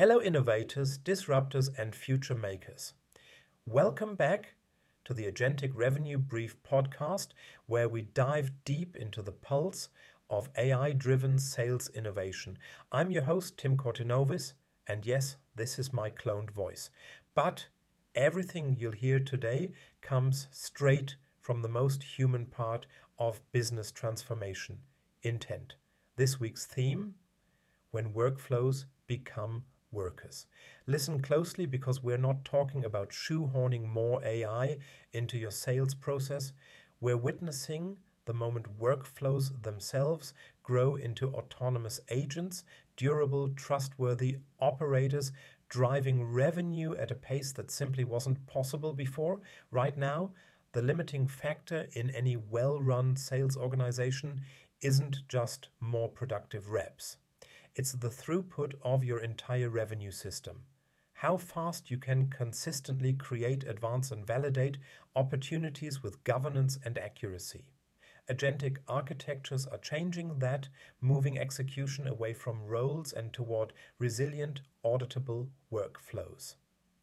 Hello, innovators, disruptors, and future makers. Welcome back to the Agentic Revenue Brief podcast, where we dive deep into the pulse of AI-driven sales innovation. I'm your host, Tim Cortinovis, and yes, this is my cloned voice. But everything you'll hear today comes straight from the most human part of business transformation, intent. This week's theme: when workflows become workers. Listen closely, because we're not talking about shoehorning more AI into your sales process. We're witnessing the moment workflows themselves grow into autonomous agents, durable, trustworthy operators driving revenue at a pace that simply wasn't possible before. Right now, the limiting factor in any well-run sales organization isn't just more productive reps. It's the throughput of your entire revenue system. How fast you can consistently create, advance, and validate opportunities with governance and accuracy. Agentic architectures are changing that, moving execution away from roles and toward resilient, auditable workflows.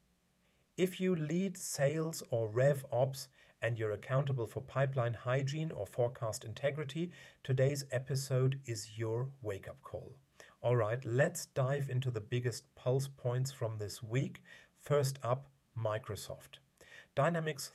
If you lead sales or rev ops and you're accountable for pipeline hygiene or forecast integrity, today's episode is your wake-up call. All right, let's dive into the biggest pulse points from this week. First up, Microsoft. Dynamics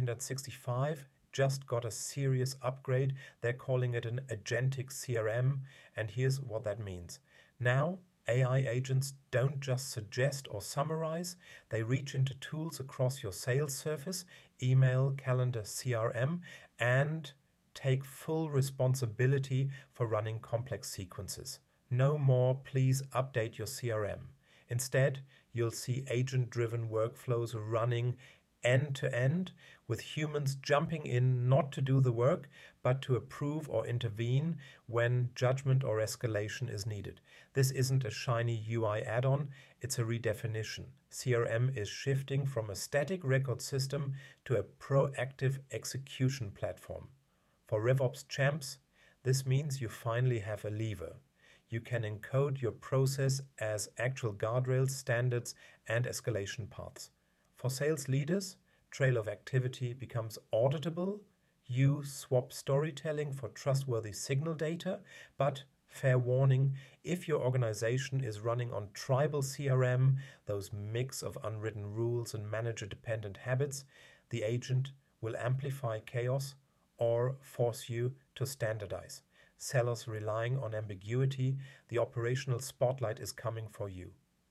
365 just got a serious upgrade. They're calling it an agentic CRM, and here's what that means. Now, AI agents don't just suggest or summarize, they reach into tools across your sales surface, email, calendar, CRM, and take full responsibility for running complex sequences. No more, please update your CRM. Instead, you'll see agent-driven workflows running end-to-end, with humans jumping in not to do the work, but to approve or intervene when judgment or escalation is needed. This isn't a shiny UI add-on, it's a redefinition. CRM is shifting from a static record system to a proactive execution platform. For RevOps champs, this means you finally have a lever. You can encode your process as actual guardrails, standards, and escalation paths. For sales leaders, trail of activity becomes auditable. You swap storytelling for trustworthy signal data, but fair warning, if your organization is running on tribal CRM, those mix of unwritten rules and manager-dependent habits, the agent will amplify chaos or force you to standardize. Sellers relying on ambiguity, the operational spotlight is coming for you.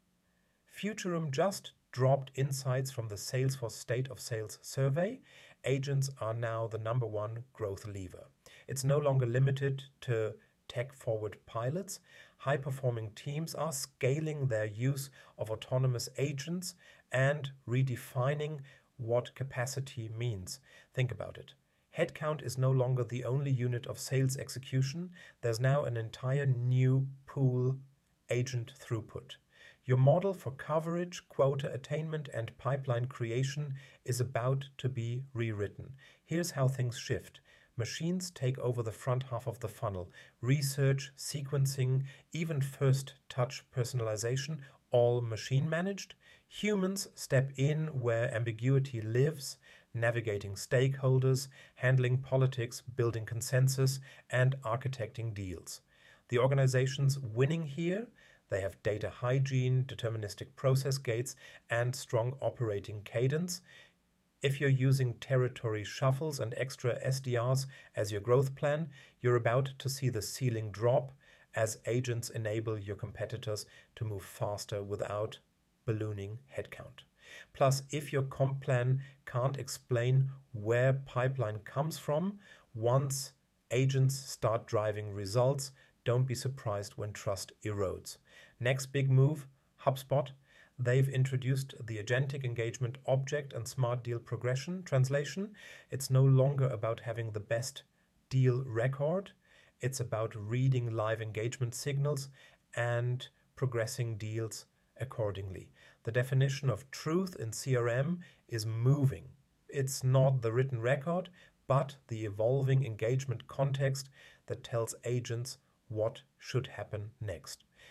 Futurum just dropped insights from the Salesforce State of Sales survey. Agents are now the number one growth lever. It's no longer limited to tech-forward pilots. High-performing teams are scaling their use of autonomous agents and redefining what capacity means. Think about it. Headcount is no longer the only unit of sales execution. There's now an entire new pool: agent throughput. Your model for coverage, quota attainment, and pipeline creation is about to be rewritten. Here's how things shift. Machines take over the front half of the funnel. Research, sequencing, even first touch personalization, all machine managed. Humans step in where ambiguity lives, navigating stakeholders, handling politics, building consensus, and architecting deals. The organizations winning here, they have data hygiene, deterministic process gates, and strong operating cadence. If you're using territory shuffles and extra SDRs as your growth plan, you're about to see the ceiling drop as agents enable your competitors to move faster without ballooning headcount. Plus, if your comp plan can't explain where pipeline comes from, once agents start driving results, don't be surprised when trust erodes. Next big move, HubSpot. They've introduced the Agentic Engagement Object and Smart Deal Progression. Translation: it's no longer about having the best deal record. It's about reading live engagement signals and progressing deals accordingly. The definition of truth in CRM is moving. It's not the written record, but the evolving engagement context that tells agents what should happen next.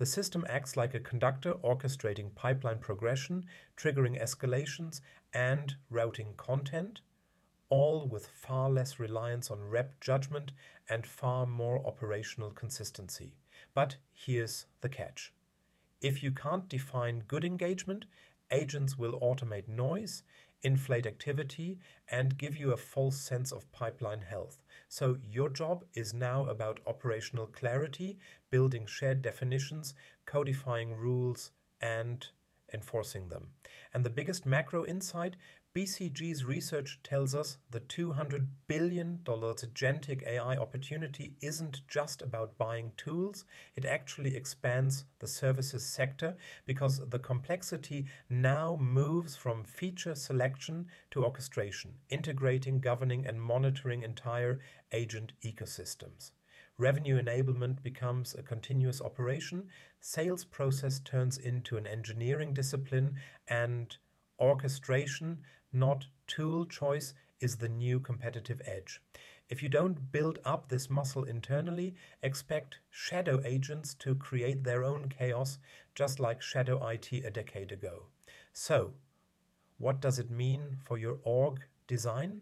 The system acts like a conductor orchestrating pipeline progression, triggering escalations, and routing content, all with far less reliance on rep judgment and far more operational consistency. But here's the catch. If you can't define good engagement, agents will automate noise, inflate activity, and give you a false sense of pipeline health. So your job is now about operational clarity, building shared definitions, codifying rules, and enforcing them. And the biggest macro insight, BCG's research tells us the $200 billion agentic AI opportunity isn't just about buying tools, it actually expands the services sector because the complexity now moves from feature selection to orchestration, integrating, governing, and monitoring entire agent ecosystems. Revenue enablement becomes a continuous operation, sales process turns into an engineering discipline, and orchestration, not tool choice, is the new competitive edge. If you don't build up this muscle internally, expect shadow agents to create their own chaos, just like shadow IT a decade ago. So, what does it mean for your org design?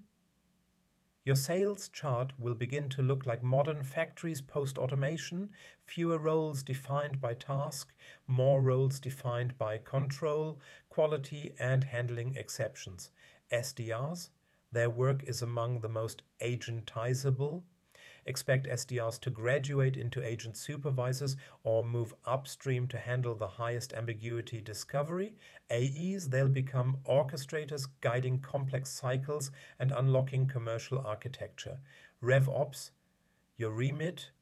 Your sales chart will begin to look like modern factories post-automation, fewer roles defined by task, more roles defined by control, quality, and handling exceptions. SDRs, their work is among the most agentizable. Expect SDRs to graduate into agent supervisors or move upstream to handle the highest ambiguity discovery. AEs, they'll become orchestrators guiding complex cycles and unlocking commercial architecture. RevOps, your remit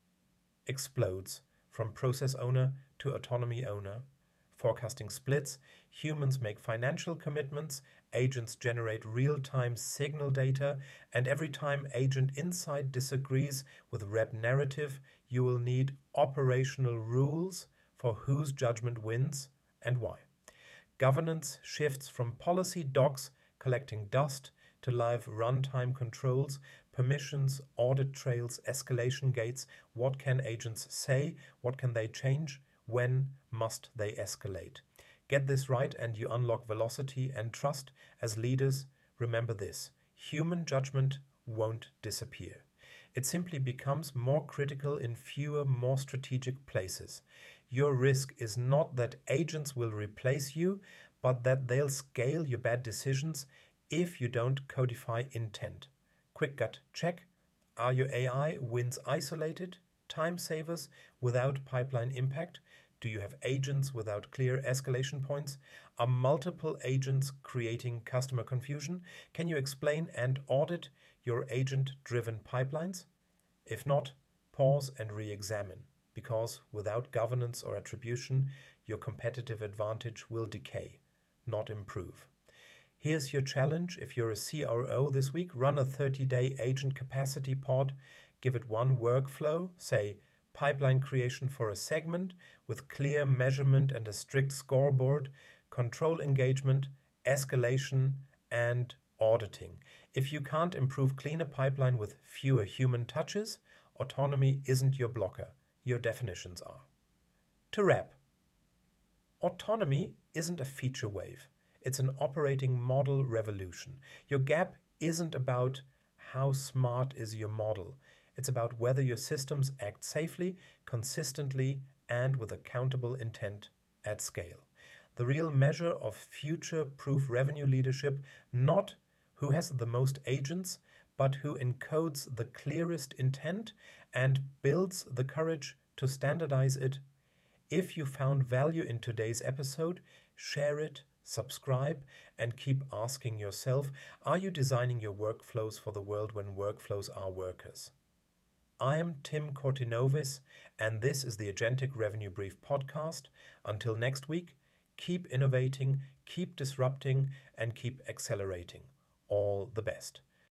explodes from process owner to autonomy owner. Forecasting splits, humans make financial commitments, agents generate real-time signal data, and every time agent insight disagrees with rep narrative, you will need operational rules for whose judgment wins and why. Governance shifts from policy docs collecting dust to live runtime controls, permissions, audit trails, escalation gates. What can agents say? What can they change? When must they escalate? Get this right and you unlock velocity and trust. As leaders, remember this: human judgment won't disappear. It simply becomes more critical in fewer, more strategic places. Your risk is not that agents will replace you, but that they'll scale your bad decisions if you don't codify intent. Quick gut check. Are your AI wins isolated, time savers without pipeline impact? Do you have agents without clear escalation points? Are multiple agents creating customer confusion? Can you explain and audit your agent-driven pipelines? If not, pause and re-examine, because without governance or attribution, your competitive advantage will decay, not improve. Here's your challenge. If you're a CRO this week, run a 30-day agent capacity pod, give it one workflow, say pipeline creation for a segment with clear measurement and a strict scoreboard, control engagement, escalation, and auditing. If you can't improve cleaner pipeline with fewer human touches, autonomy isn't your blocker, your definitions are. To wrap, autonomy isn't a feature wave. It's an operating model revolution. Your gap isn't about how smart is your model. It's about whether your systems act safely, consistently, and with accountable intent at scale. The real measure of future-proof revenue leadership, not who has the most agents, but who encodes the clearest intent and builds the courage to standardize it. If you found value in today's episode, share it, subscribe, and keep asking yourself, are you designing your workflows for the world when workflows are workers? I am Tim Kortinovis, and this is the Agentic Revenue Brief podcast. Until next week, keep innovating, keep disrupting, and keep accelerating. All the best.